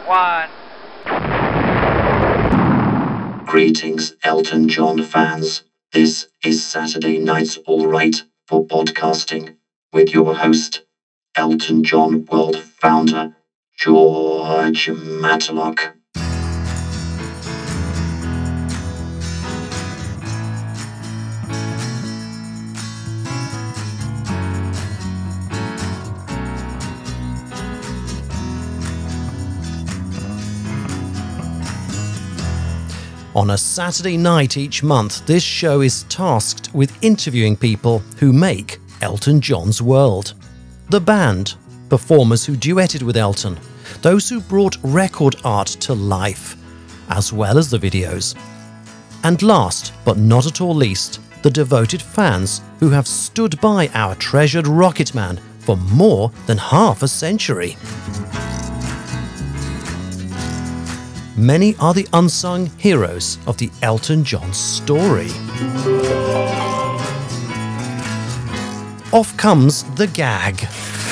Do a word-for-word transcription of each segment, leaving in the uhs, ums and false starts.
one. Greetings, Elton John fans. This is Saturday Night's All Right for podcasting with your host, Elton John World founder, George Matlock. On a Saturday night each month, this show is tasked with interviewing people who make Elton John's world. The band, performers who duetted with Elton, those who brought record art to life, as well as the videos. And last, but not at all least, the devoted fans who have stood by our treasured Rocket Man for more than half a century. Many are the unsung heroes of the Elton John story. Off comes the gag.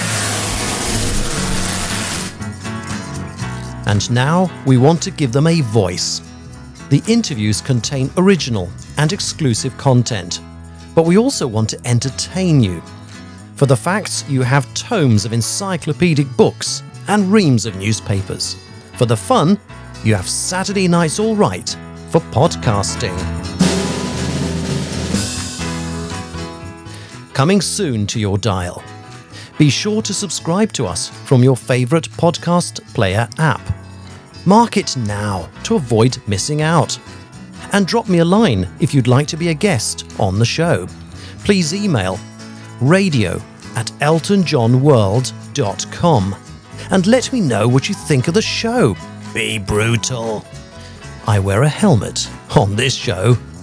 And now we want to give them a voice. The interviews contain original and exclusive content, but we also want to entertain you. For the facts, you have tomes of encyclopedic books and reams of newspapers. For the fun, you have Saturday Night's All Right for podcasting. Coming soon to your dial. Be sure to subscribe to us from your favourite podcast player app. Mark it now to avoid missing out. And drop me a line if you'd like to be a guest on the show. Please email radio at elton john world dot com and let me know what you think of the show. Be brutal. I wear a helmet on this show